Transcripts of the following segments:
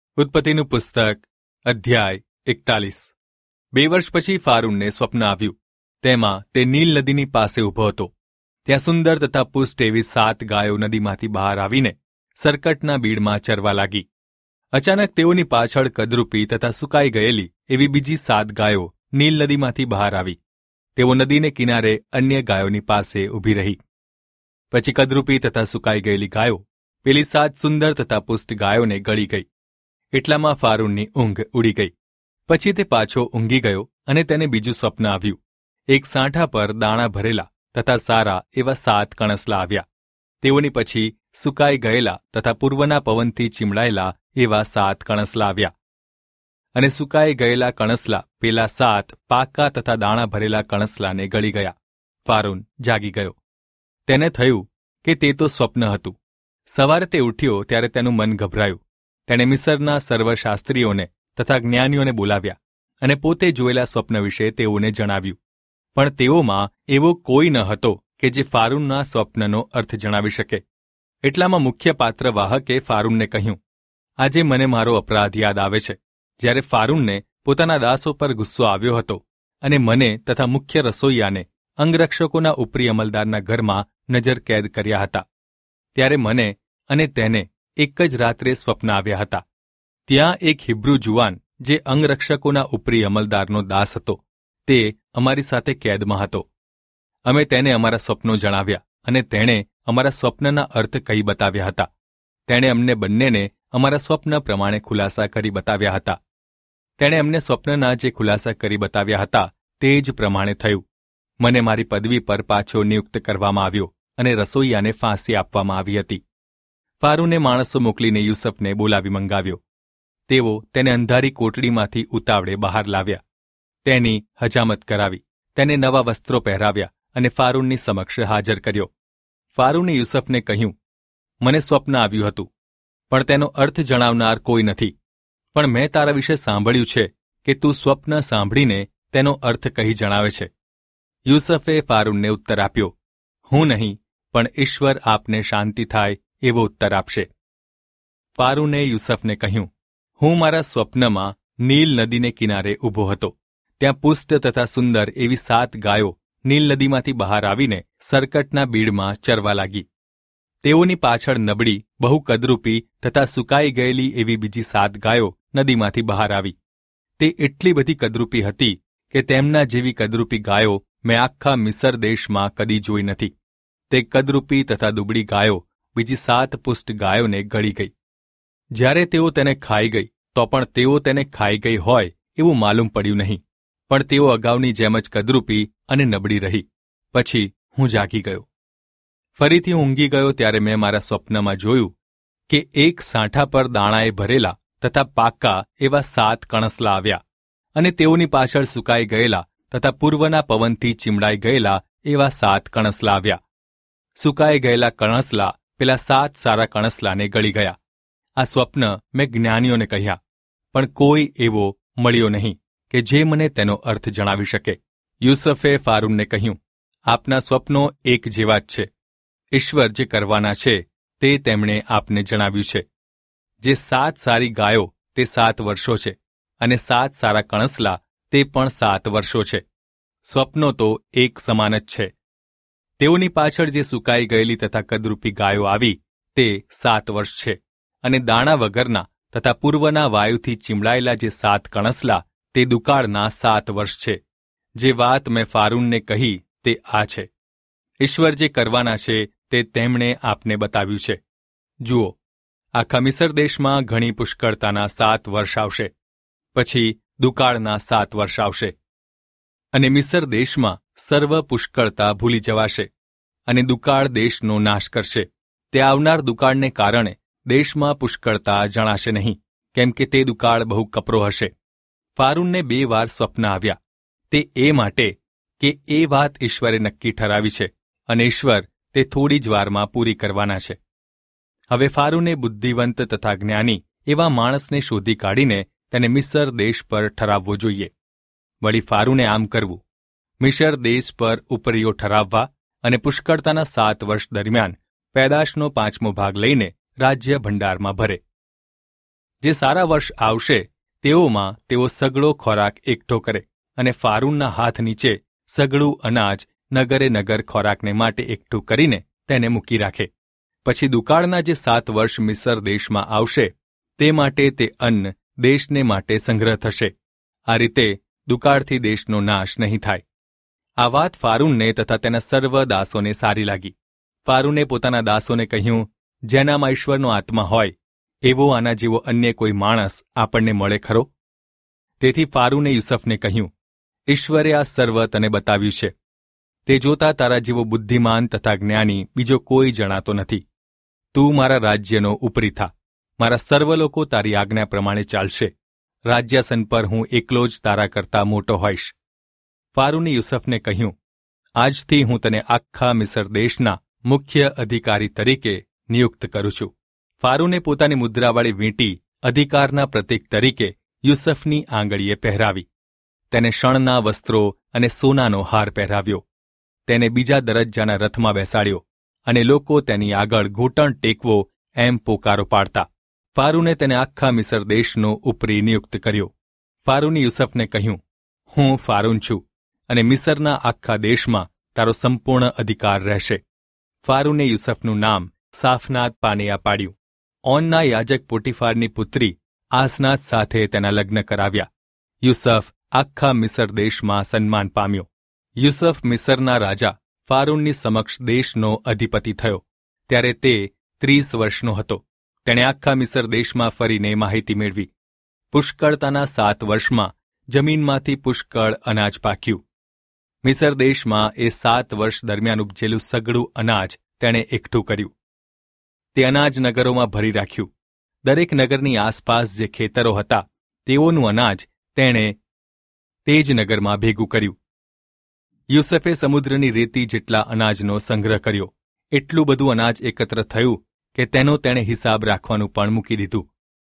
ઉત્પત્તિનું પુસ્તક અધ્યાય 41। 2 વર્ષ પછી ફારૂનને સ્વપ્ન આવ્યું। તેમાં તે નીલ નદીની પાસે ઊભો હતો। ત્યાં સુંદર તથા પુષ્ટ એવી 7 ગાયો નદીમાંથી બહાર આવીને સરકટના બીડમાં ચરવા લાગી। અચાનક તેઓની પાછળ કદરૂપી તથા સુકાઈ ગયેલી એવી બીજી 7 ગાયો નીલ નદીમાંથી બહાર આવી। તેઓ નદીને કિનારે અન્ય ગાયોની પાસે ઊભી રહી। પછી કદરૂપી તથા સુકાઈ ગયેલી ગાયો પેલી 7 સુંદર તથા પુષ્ટ ગાયોને ગળી ગઈ। એટલામાં ફારૂનની ઊંઘ ઉડી ગઈ। પછી તે પાછો ઊંઘી ગયો અને તેને બીજું સ્વપ્ન આવ્યું। એક સાંઠા પર દાણા ભરેલા તથા સારા એવા 7 કણસલા આવ્યા। તેઓની પછી સુકાઈ ગયેલા તથા પૂર્વના પવનથી ચીમડાયેલા એવા 7 કણસલા આવ્યા। અને સુકાઈ ગયેલા કણસલા પેલા 7 પાકા તથા દાણા ભરેલા કણસલાને ગળી ગયા। ફારૂન જાગી ગયો। તેને થયું કે તે તો સ્વપ્ન હતું। સવારે તે ઉઠ્યો ત્યારે તેનું મન ગભરાયું। તેણે મિસરના સર્વશાસ્ત્રીઓને તથા જ્ઞાનીઓને બોલાવ્યા અને પોતે જોયેલા સ્વપ્ન વિશે તેઓને જણાવ્યું। પણ તેઓમાં એવો કોઈ ન હતો કે જે ફારૂનના સ્વપ્નનો અર્થ જણાવી શકે। એટલામાં મુખ્ય પાત્રવાહકે ફારૂનને કહ્યું, આજે મને મારો અપરાધ યાદ આવે છે, જ્યારે ફારૂનને પોતાના દાસો પર ગુસ્સો આવ્યો હતો અને મને તથા મુખ્ય રસોઈયાને અંગરક્ષકોના ઉપરી અમલદારના ઘરમાં નજર કેદ કર્યા હતા। ત્યારે મને અને તેને એક જ રાત્રે સ્વપ્ન આવ્યા હતા। ત્યાં એક હિબ્રુ જુવાન જે અંગરક્ષકોના ઉપરી અમલદારનો દાસ હતો, તે અમારી સાથે કેદમાં હતો। અમે તેને અમારા સ્વપ્નો જણાવ્યા અને તેણે અમારા સ્વપ્નના અર્થ કહી બતાવ્યા હતા। તેણે અમને બંનેને અમારા સ્વપ્ન પ્રમાણે ખુલાસા કરી બતાવ્યા હતા। તેણે અમને સ્વપ્નના જે ખુલાસા કરી બતાવ્યા હતા તે જ પ્રમાણે થયું। મને મારી પદવી પર પાછો નિયુક્ત કરવામાં આવ્યો અને રસોઈયાને ફાંસી આપવામાં આવી હતી। ફારૂને માણસો મોકલીને યુસુફને બોલાવી મંગાવ્યો। તેઓ તેને અંધારી કોટડીમાંથી ઉતાવળે બહાર લાવ્યા। તેની હજામત કરાવી, તેને નવા વસ્ત્રો પહેરાવ્યા અને ફારૂનની સમક્ષ હાજર કર્યો। ફારૂને યુસુફને કહ્યું, મને સ્વપ્ન આવ્યું હતું, પણ તેનો અર્થ જણાવનાર કોઈ નથી। પણ મેં તારા વિશે સાંભળ્યું છે કે તું સ્વપ્ન સાંભળીને તેનો અર્થ કહી જણાવે છે। યુસુફે ફારૂનને ઉત્તર આપ્યો, હું નહીં, પણ ઈશ્વર આપને શાંતિ થાય એવો ઉત્તર આપશે। ફારૂને યુસુફને કહ્યું, હું મારા સ્વપ્નમાં નીલ નદીને કિનારે ઊભો હતો। ત્યાં પુષ્ટ તથા સુંદર એવી 7 ગાયો નીલ નદીમાંથી બહાર આવીને સરકટના બીડમાં ચરવા લાગી। તેઓની પાછળ નબળી, બહુ કદરૂપી તથા સુકાઈ ગયેલી એવી બીજી 7 ગાયો નદીમાંથી બહાર આવી। તે એટલી બધી કદરૂપી હતી કે તેમના જેવી કદરૂપી ગાયો મેં આખા મિસર દેશમાં કદી જોઈ નથી। તે કદરૂપી તથા દુબળી ગાયો બીજી 7 પુષ્ટ ગાયોને ગળી ગઈ। જ્યારે તેઓ તેને ખાઈ ગઈ તો પણ તેઓ તેને ખાઈ ગઈ હોય એવું માલુમ પડ્યું નહીં, પણ તેઓ અગાઉની જેમ જ કદરૂપી અને નબળી રહી। પછી હું જાગી ગયો। ફરીથી ઊંઘી ગયો ત્યારે મેં મારા સ્વપ્નમાં જોયું કે એક સાંઠા પર દાણાએ ભરેલા તથા પાકા એવા 7 કણસલા આવ્યા અને તેઓની પાછળ સુકાઈ ગયેલા તથા પૂર્વના પવનથી ચીમડાઈ ગયેલા એવા 7 કણસલા આવ્યા। સુકાઈ ગયેલા કણસલા પેલા 7 સારા કણસલાને ગળી ગયા। આ સ્વપ્ન મેં જ્ઞાનીઓને કહ્યા, પણ કોઈ એવો મળ્યો નહીં કે જે મને તેનો અર્થ જણાવી શકે। યુસુફે ફારૂનને કહ્યું, આપના સ્વપ્નો એક જેવા જ છે। ઈશ્વર જે કરવાના છે તે તેમણે આપને જણાવ્યું છે। જે 7 સારી ગાયો તે 7 વર્ષો છે અને 7 સારા કણસલા તે પણ 7 વર્ષો છે। સ્વપ્નો તો એક સમાન જ છે। તેઓની પાછળ જે સુકાઈ ગયેલી તથા કદરૂપી ગાયો આવી તે 7 વર્ષ છે અને દાણા વગરના તથા પૂર્વના વાયુથી ચીમડાયેલા જે 7 કણસલા તે દુકાળના 7 વર્ષ છે। જે વાત મેં ફારૂનને કહી તે આ છે। ઈશ્વર જે કરવાના છે તે તેમણે આપને બતાવ્યું છે। જુઓ, આખા મિસર દેશમાં ઘણી પુષ્કળતાના 7 વર્ષ આવશે, પછી દુકાળના 7 વર્ષ આવશે અને મિસર દેશમાં સર્વ પુષ્કળતા ભૂલી જવાશે અને દુકાળ દેશનો નાશ કરશે। તે આવનાર દુકાળને કારણે દેશમાં પુષ્કળતા જણાશે નહીં, કેમ કે તે દુકાળ બહુ કપરો હશે। ફારૂનને 2 વાર સ્વપ્ન આવ્યા। તે એ માટે કે એ વાત ઈશ્વરે નક્કી ઠરાવી છે અને ઈશ્વર તે થોડી જ વારમાં પૂરી કરવાના છે। હવે ફારૂને બુદ્ધિવંત તથા જ્ઞાની એવા માણસને શોધી કાઢીને તેને મિસર દેશ પર ઠરાવવો જોઈએ। વળી ફારૂને આમ કરવું, મિસર દેશ પર ઉપરીઓ ઠરાવવા અને પુષ્કળતાના 7 વર્ષ દરમિયાન પેદાશનો 5મો ભાગ લઈને રાજ્ય ભંડારમાં ભરે। જે સારા વર્ષ આવશે તેઓમાં તેઓ સગળો ખોરાક એકઠો કરે અને ફારૂનના હાથ નીચે સગળું અનાજ નગરે નગર ખોરાકને માટે એકઠું કરીને તેને મૂકી રાખે. પછી દુકાળના જે 7 વર્ષ મિસર દેશમાં આવશે તે માટે તે અન્ન દેશને માટે સંગ્રહ થશે. આ રીતે દુકાળથી દેશનો નાશ નહીં થાય. આ વાત ફારૂનને તથા તેના સર્વ દાસોને સારી લાગી. ફારૂને પોતાના દાસોને કહ્યું, જેનામાં ઈશ્વરનો આત્મા હોય એવો આના જેવો અન્ય કોઈ માણસ આપણને મળે ખરો? તેથી ફારૂને યુસફને કહ્યું, ઈશ્વરે આ સર્વ તને બતાવ્યું છે. તે જોતા તારા જેવો બુદ્ધિમાન તથા જ્ઞાની બીજો કોઈ જણાતો નથી. તું મારા રાજ્યનો ઉપરી થા. મારા સર્વ લોકો તારી આજ્ઞા પ્રમાણે ચાલશે. રાજ્યાસન પર હું એકલો જ તારા કરતા મોટો હોઈશ. ફારૂને યુસફને કહ્યું, આજથી હું તને આખા મિસર દેશના મુખ્ય અધિકારી તરીકે નિયુક્ત કરું છું. ફારૂને પોતાની મુદ્રાવાળી વીંટી અધિકારના પ્રતીક તરીકે યુસફની આંગળીએ પહેરાવી. તેને શણના વસ્ત્રો અને સોનાનો હાર પહેરાવ્યો. તેને બીજા દરજ્જાના રથમાં બેસાડ્યો અને લોકો તેની આગળ ઘૂંટણ ટેકવો એમ પોકારો પાડતા. ફારૂને તેને આખા મિસર દેશનો ઉપરી નિયુક્ત કર્યો. ફારૂને યુસફને કહ્યું, હું ફારૂન છું અને મિસરના આખા દેશમાં તારો સંપૂર્ણ અધિકાર રહેશે. ફારૂને યુસફનું નામ સાફનાત પાનેયા પાડ્યું. ઓનના યાજક પોટીફારની પુત્રી આસનાત સાથે તેના લગ્ન કરાવ્યા. યુસફ આખા મિસર દેશમાં સન્માન પામ્યો. યુસફ મિસરના રાજા ફારૂનની સમક્ષ દેશનો અધિપતિ થયો. ત્યારે તે 30 વર્ષનો હતો. તેણે આખા મિસર દેશમાં ફરીને માહિતી મેળવી. પુષ્કળતાના 7 વર્ષમાં જમીનમાંથી પુષ્કળ અનાજ પાક્યું. મિસર દેશમાં એ 7 વર્ષ દરમિયાન ઉપજેલું સગળું અનાજ તેણે એકઠું કર્યું. તે અનાજ નગરોમાં ભરી રાખ્યું. દરેક નગરની આસપાસ જે ખેતરો હતા તેઓનું અનાજ તેણે તે જ નગરમાં ભેગું કર્યું. યુસફે સમુદ્રની રેતી જેટલા અનાજનો સંગ્રહ કર્યો. એટલું બધું અનાજ એકત્ર થયું કે તેનો તેણે હિસાબ રાખવાનું પણ મૂકી દીધું.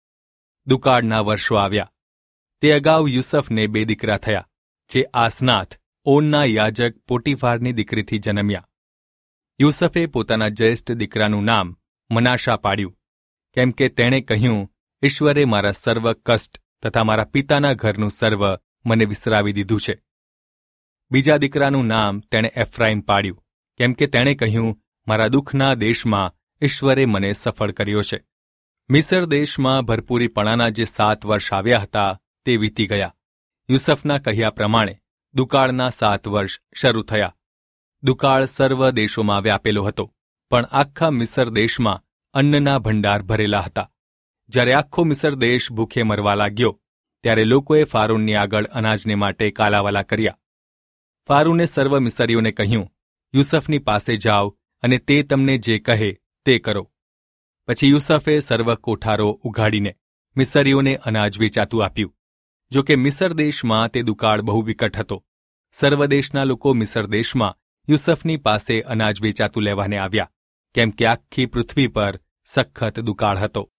દુકાળના વર્ષો આવ્યા. તે અગાઉ યુસફને 2 દીકરા થયા, જે આસનાથ ઓનના યાજક પોટીફારની દીકરીથી જન્મ્યા. યુસફે પોતાના જ્યેષ્ઠ દીકરાનું નામ મનાશા પાડ્યું, કેમ કે તેણે કહ્યું, ઈશ્વરે મારા સર્વ કષ્ટ તથા મારા પિતાના ઘરનું સર્વ મને વિસરાવી દીધું છે. બીજા દીકરાનું નામ તેણે એફ્રાઈમ પાડ્યું, કેમ કે તેણે કહ્યું, મારા દુઃખના દેશમાં ઈશ્વરે મને સફળ કર્યો છે. મિસર દેશમાં ભરપૂરીપણાના જે 7 વર્ષ આવ્યા હતા તે વીતી ગયા. યુસફના કહ્યા પ્રમાણે દુકાળના 7 વર્ષ શરૂ થયા. દુકાળ સર્વ દેશોમાં વ્યાપેલો હતો, પણ આખા મિસર દેશમાં અન્નના ભંડાર ભરેલા હતા. જ્યારે આખો મિસર દેશ ભૂખે મરવા લાગ્યો ત્યારે લોકોએ ફારૂનની આગળ અનાજને માટે કાલાવાલા કર્યા. ફારૂને સર્વ મિસરીઓને કહ્યું, યુસફની પાસે જાઓ અને તે તમને જે કહે તે કરો. પછી યુસફે સર્વ કોઠારો ઉઘાડીને મિસરીઓને અનાજ વેચાતું આપ્યું. જો કે મિસર દેશમાં તે દુકાળ બહુ વિકટ હતો. સર્વ દેશના લોકો મિસર દેશમાં યુસફની પાસે અનાજ વેચાતું લેવાને આવ્યા, કેમ કે આખી પૃથ્વી પર સખત દુકાળ હતો.